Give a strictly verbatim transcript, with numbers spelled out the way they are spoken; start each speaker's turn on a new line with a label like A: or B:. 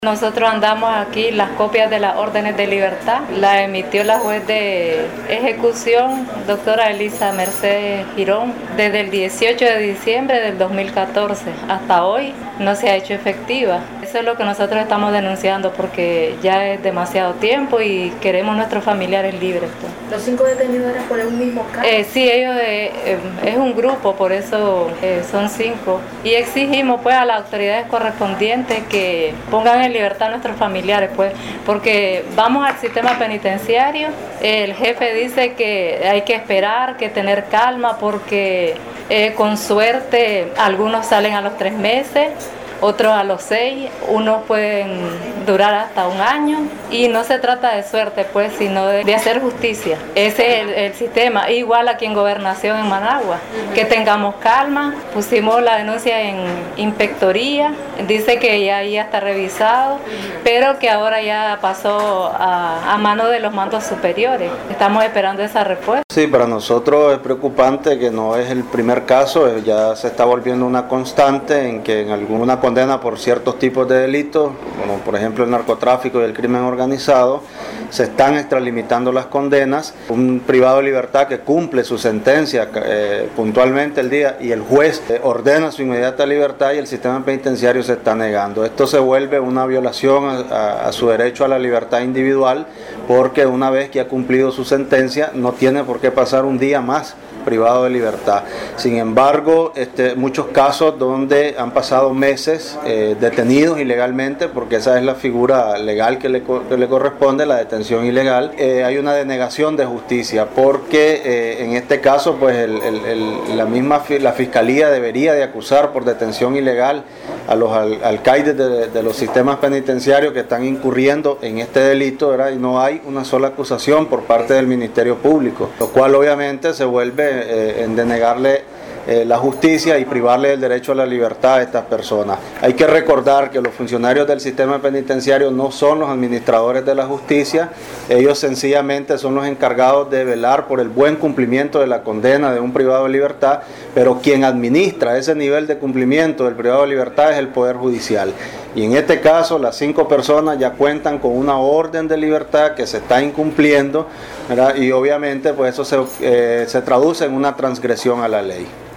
A: Nosotros andamos aquí las copias de las órdenes de libertad, la emitió la juez de ejecución, doctora Elisa Mercedes Girón, desde el dieciocho de diciembre del dos mil catorce hasta hoy no se ha hecho efectiva. Eso es lo que nosotros estamos denunciando porque ya es demasiado tiempo y queremos nuestros familiares libres. Pues.
B: ¿Los cinco detenidos eran por el mismo caso?
A: Eh, sí, ellos eh, eh, es un grupo, por eso eh, son cinco. Y exigimos pues a las autoridades correspondientes que pongan en libertad a nuestros familiares, pues, porque vamos al sistema penitenciario, el jefe dice que hay que esperar, que tener calma, porque eh, con suerte algunos salen a los tres meses, otros a los seis, unos pueden durar hasta un año y no se trata de suerte pues, sino de, de hacer justicia. Ese es el, el sistema, igual aquí en Gobernación en Managua, que tengamos calma. Pusimos la denuncia en inspectoría, dice que ya, ya está revisado, pero que ahora ya pasó a, a mano de los mandos superiores. Estamos esperando esa respuesta.
C: Sí, para nosotros es preocupante que no es el primer caso, ya se está volviendo una constante en que en alguna condena por ciertos tipos de delitos, como por ejemplo el narcotráfico y el crimen organizado, se están extralimitando las condenas. Un privado de libertad que cumple su sentencia eh, puntualmente el día y el juez eh, ordena su inmediata libertad y el sistema penitenciario se está negando. Esto se vuelve una violación a, a, a su derecho a la libertad individual, porque una vez que ha cumplido su sentencia no tiene por qué pasar un día más privado de libertad. Sin embargo, este, muchos casos donde han pasado meses eh, detenidos ilegalmente, porque esa es la figura legal que le, que le corresponde, la detención ilegal, eh, hay una denegación de justicia, porque eh, en este caso, pues el, el, el, la misma la fiscalía debería de acusar por detención ilegal a los al, alcaides de, de los sistemas penitenciarios que están incurriendo en este delito, ¿verdad? Y no hay una sola acusación por parte del Ministerio Público, lo cual obviamente se vuelve Eh, en denegarle eh, la justicia y privarle del derecho a la libertad a estas personas. Hay que recordar que los funcionarios del sistema penitenciario no son los administradores de la justicia, ellos sencillamente son los encargados de velar por el buen cumplimiento de la condena de un privado de libertad, pero quien administra ese nivel de cumplimiento del privado de libertad es el Poder Judicial. Y en este caso las cinco personas ya cuentan con una orden de libertad que se está incumpliendo, ¿verdad? Y obviamente pues eso se, eh, se traduce en una transgresión a la ley.